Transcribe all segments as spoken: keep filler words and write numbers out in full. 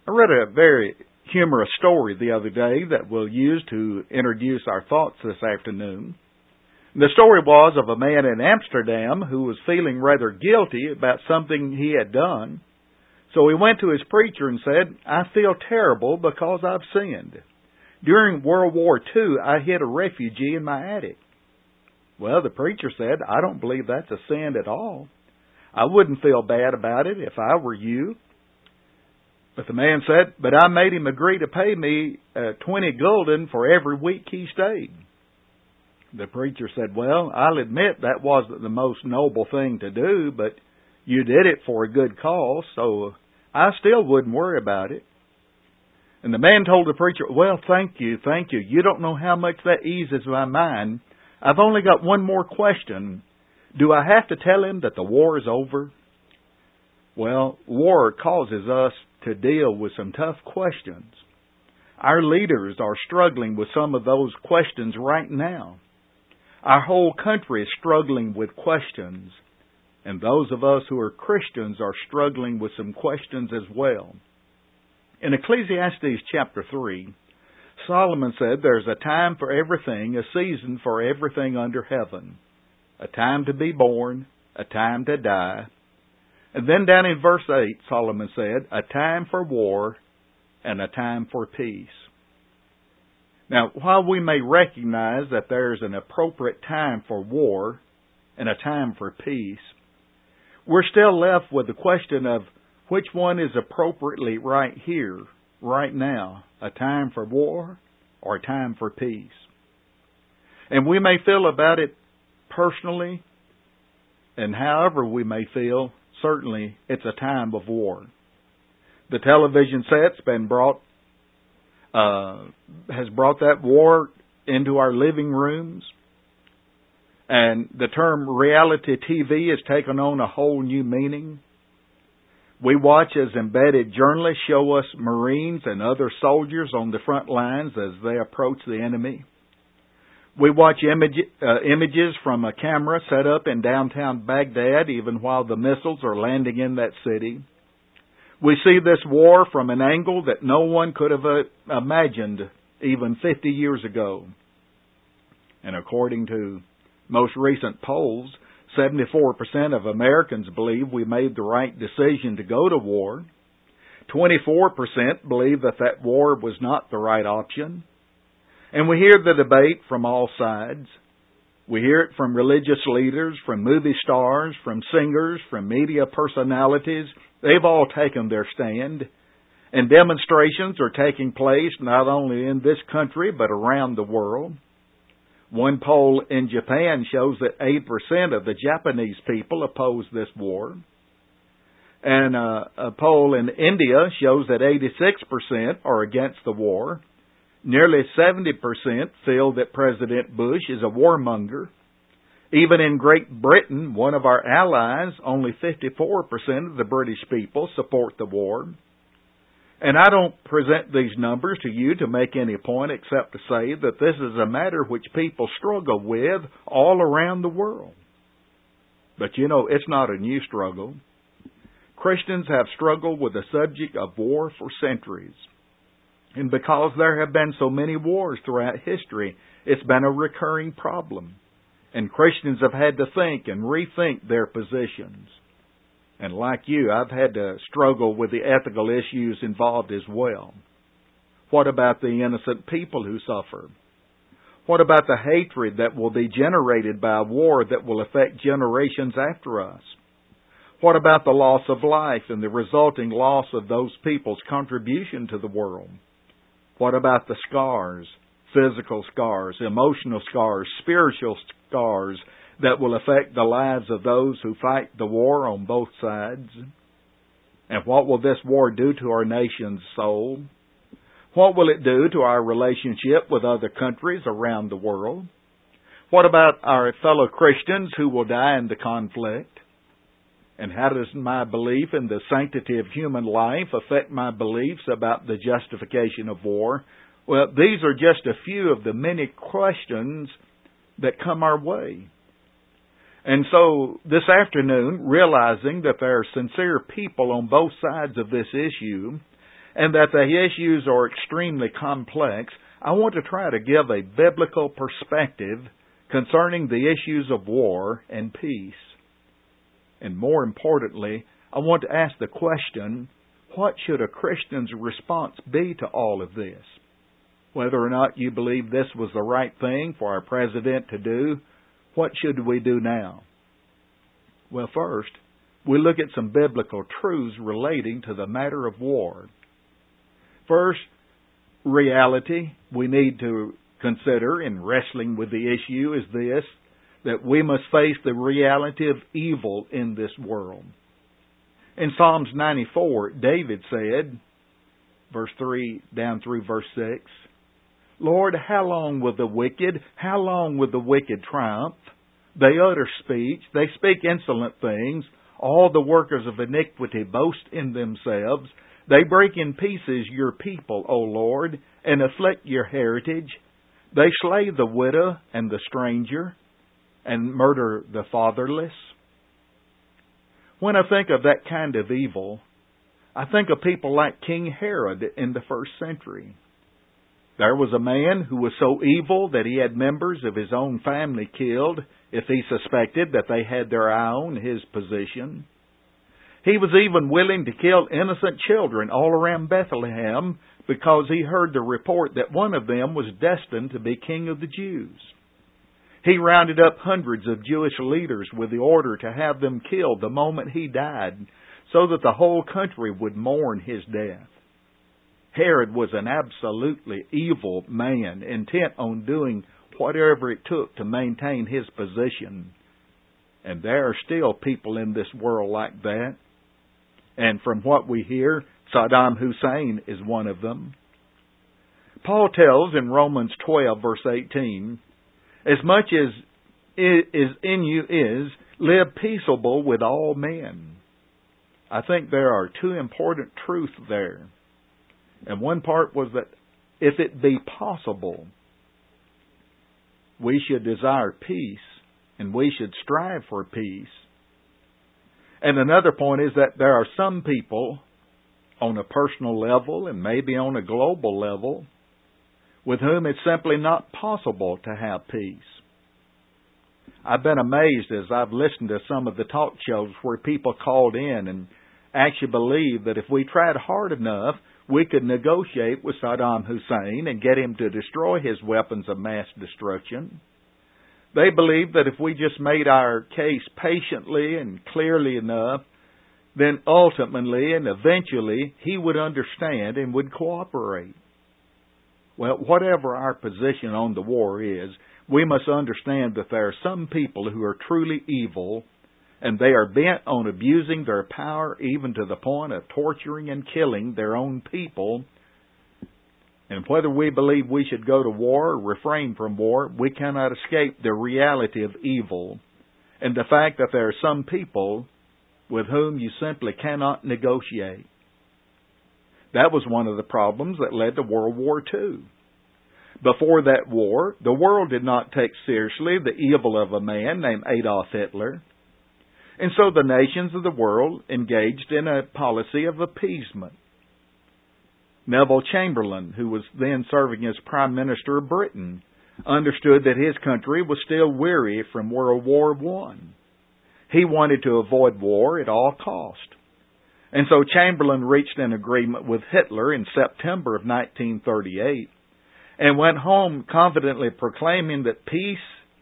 I read a very humorous story the other day that we'll use to introduce our thoughts this afternoon. The story was of a man in Amsterdam who was feeling rather guilty about something he had done. So he went to his preacher and said, "I feel terrible because I've sinned. During World War Two, I hid a refugee in my attic." Well, the preacher said, "I don't believe that's a sin at all. I wouldn't feel bad about it if I were you." But the man said, "But I made him agree to pay me uh, twenty gulden for every week he stayed." The preacher said, "Well, I'll admit that wasn't the most noble thing to do, but you did it for a good cause, so I still wouldn't worry about it." And the man told the preacher, "Well, thank you, thank you. You don't know how much that eases my mind. I've only got one more question. Do I have to tell him that the war is over?" Well, war causes us to deal with some tough questions. Our leaders are struggling with some of those questions right now. Our whole country is struggling with questions. And those of us who are Christians are struggling with some questions as well. In Ecclesiastes chapter three, Solomon said there's a time for everything, a season for everything under heaven. A time to be born, a time to die. And then down in verse eight, Solomon said, a time for war and a time for peace. Now, while we may recognize that there's an appropriate time for war and a time for peace, we're still left with the question of which one is appropriately right here, right now, a time for war or a time for peace. And we may feel about it personally, and however we may feel, certainly it's a time of war. The television set's been brought, uh, has brought that war into our living rooms. And the term reality T V has taken on a whole new meaning. We watch as embedded journalists show us Marines and other soldiers on the front lines as they approach the enemy. We watch image, uh, images from a camera set up in downtown Baghdad even while the missiles are landing in that city. We see this war from an angle that no one could have uh, imagined even fifty years ago. And according to most recent polls, seventy-four percent of Americans believe we made the right decision to go to war. twenty-four percent believe that that war was not the right option. And we hear the debate from all sides. We hear it from religious leaders, from movie stars, from singers, from media personalities. They've all taken their stand. And demonstrations are taking place not only in this country but around the world. One poll in Japan shows that eight percent of the Japanese people oppose this war. And uh, a poll in India shows that eighty-six percent are against the war. Nearly seventy percent feel that President Bush is a warmonger. Even in Great Britain, one of our allies, only fifty-four percent of the British people support the war. And I don't present these numbers to you to make any point except to say that this is a matter which people struggle with all around the world. But you know, it's not a new struggle. Christians have struggled with the subject of war for centuries. And because there have been so many wars throughout history, it's been a recurring problem. And Christians have had to think and rethink their positions. And like you, I've had to struggle with the ethical issues involved as well. What about the innocent people who suffer? What about the hatred that will be generated by a war that will affect generations after us? What about the loss of life and the resulting loss of those people's contribution to the world? What about the scars, physical scars, emotional scars, spiritual scars, that will affect the lives of those who fight the war on both sides? And what will this war do to our nation's soul? What will it do to our relationship with other countries around the world? What about our fellow Christians who will die in the conflict? And how does my belief in the sanctity of human life affect my beliefs about the justification of war? Well, these are just a few of the many questions that come our way. And so this afternoon, realizing that there are sincere people on both sides of this issue, and that the issues are extremely complex, I want to try to give a biblical perspective concerning the issues of war and peace. And more importantly, I want to ask the question, what should a Christian's response be to all of this? Whether or not you believe this was the right thing for our president to do, what should we do now? Well, first, we look at some biblical truths relating to the matter of war. First, reality we need to consider in wrestling with the issue is this, that we must face the reality of evil in this world. In Psalms ninety-four, David said, verse three down through verse six, Lord, how long will the wicked, how long will the wicked triumph? They utter speech, they speak insolent things. All the workers of iniquity boast in themselves. They break in pieces your people, O Lord, and afflict your heritage. They slay the widow and the stranger, and murder the fatherless. When I think of that kind of evil, I think of people like King Herod in the first century. There was a man who was so evil that he had members of his own family killed if he suspected that they had their eye on his position. He was even willing to kill innocent children all around Bethlehem because he heard the report that one of them was destined to be king of the Jews. He rounded up hundreds of Jewish leaders with the order to have them killed the moment he died, so that the whole country would mourn his death. Herod was an absolutely evil man, intent on doing whatever it took to maintain his position. And there are still people in this world like that. And from what we hear, Saddam Hussein is one of them. Paul tells in Romans twelve, verse eighteen, as much as is in you is, live peaceable with all men. I think there are two important truths there. And one part was that if it be possible, we should desire peace and we should strive for peace. And another point is that there are some people on a personal level and maybe on a global level with whom it's simply not possible to have peace. I've been amazed as I've listened to some of the talk shows where people called in and actually believed that if we tried hard enough, we could negotiate with Saddam Hussein and get him to destroy his weapons of mass destruction. They believed that if we just made our case patiently and clearly enough, then ultimately and eventually he would understand and would cooperate. Well, whatever our position on the war is, we must understand that there are some people who are truly evil, and they are bent on abusing their power even to the point of torturing and killing their own people. And whether we believe we should go to war or refrain from war, we cannot escape the reality of evil and the fact that there are some people with whom you simply cannot negotiate. That was one of the problems that led to World War Two. Before that war, the world did not take seriously the evil of a man named Adolf Hitler. And so the nations of the world engaged in a policy of appeasement. Neville Chamberlain, who was then serving as Prime Minister of Britain, understood that his country was still weary from World War One. He wanted to avoid war at all cost. And so Chamberlain reached an agreement with Hitler in September of nineteen thirty-eight and went home confidently proclaiming that peace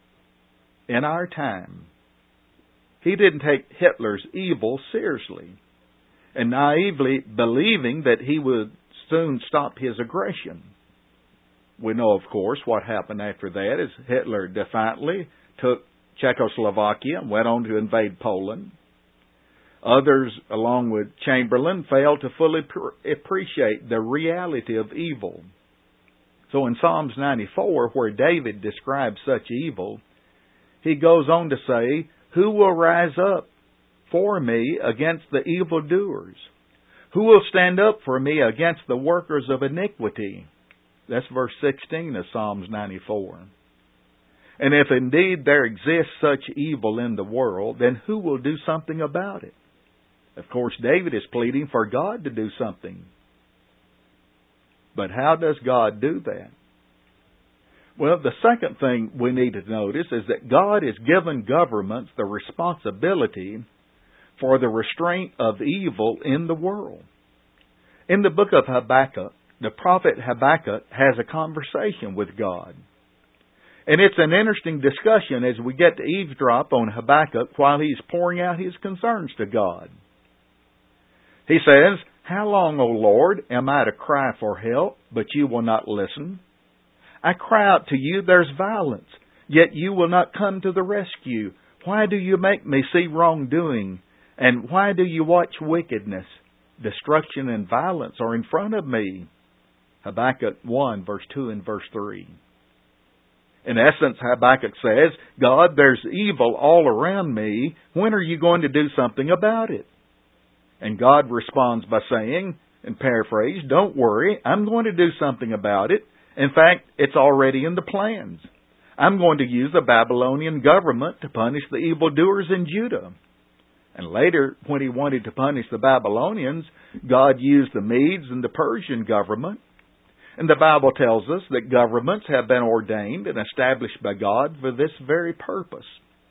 in our time. He didn't take Hitler's evil seriously and naively believing that he would soon stop his aggression. We know, of course, what happened after that as Hitler defiantly took Czechoslovakia and went on to invade Poland. Others, along with Chamberlain, failed to fully pr- appreciate the reality of evil. So in Psalms ninety-four, where David describes such evil, he goes on to say, "Who will rise up for me against the evildoers? Who will stand up for me against the workers of iniquity?" That's verse sixteen of Psalms ninety-four. And if indeed there exists such evil in the world, then who will do something about it? Of course, David is pleading for God to do something. But how does God do that? Well, the second thing we need to notice is that God has given governments the responsibility for the restraint of evil in the world. In the book of Habakkuk, the prophet Habakkuk has a conversation with God. And it's an interesting discussion as we get to eavesdrop on Habakkuk while he's pouring out his concerns to God. He says, "How long, O Lord, am I to cry for help, but you will not listen? I cry out to you, there's violence, yet you will not come to the rescue. Why do you make me see wrongdoing? And why do you watch wickedness? Destruction and violence are in front of me." Habakkuk one, verse two and verse three. In essence, Habakkuk says, God, there's evil all around me. When are you going to do something about it? And God responds by saying, and paraphrase, don't worry, I'm going to do something about it. In fact, it's already in the plans. I'm going to use the Babylonian government to punish the evildoers in Judah. And later, when he wanted to punish the Babylonians, God used the Medes and the Persian government. And the Bible tells us that governments have been ordained and established by God for this very purpose.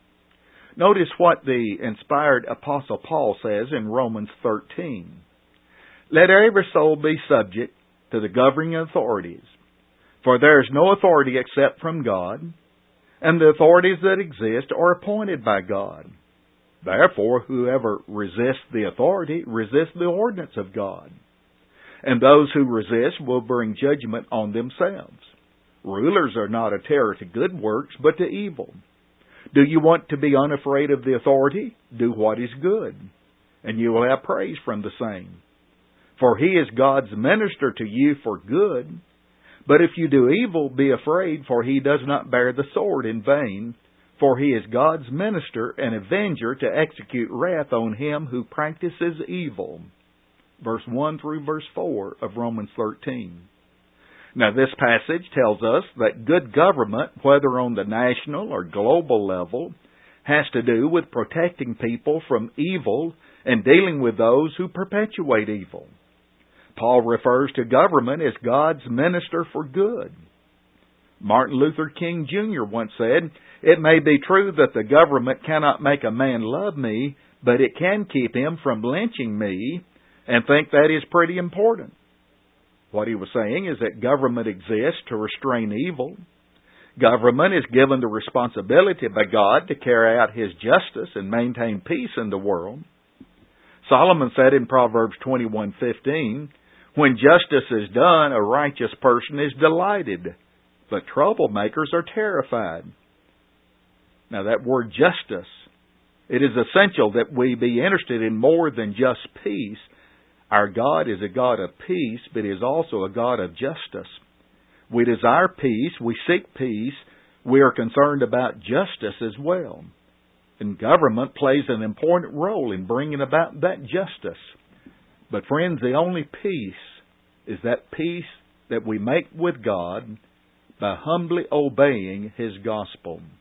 Notice what the inspired Apostle Paul says in Romans thirteen. Let every soul be subject to the governing authorities, for there is no authority except from God, and the authorities that exist are appointed by God. Therefore, whoever resists the authority resists the ordinance of God. And those who resist will bring judgment on themselves. Rulers are not a terror to good works, but to evil. Do you want to be unafraid of the authority? Do what is good, and you will have praise from the same. For he is God's minister to you for good. But if you do evil, be afraid, for he does not bear the sword in vain. For he is God's minister and avenger to execute wrath on him who practices evil. Verse one through verse four of Romans thirteen. Now this passage tells us that good government, whether on the national or global level, has to do with protecting people from evil and dealing with those who perpetuate evil. Paul refers to government as God's minister for good. Martin Luther King Junior once said, "It may be true that the government cannot make a man love me, but it can keep him from lynching me, and think that is pretty important." What he was saying is that government exists to restrain evil. Government is given the responsibility by God to carry out His justice and maintain peace in the world. Solomon said in Proverbs twenty-one fifteen, "When justice is done, a righteous person is delighted, but troublemakers are terrified." Now that word justice, it is essential that we be interested in more than just peace. Our God is a God of peace, but He is also a God of justice. We desire peace, we seek peace, we are concerned about justice as well. And government plays an important role in bringing about that justice. But friends, the only peace is that peace that we make with God by humbly obeying His gospel.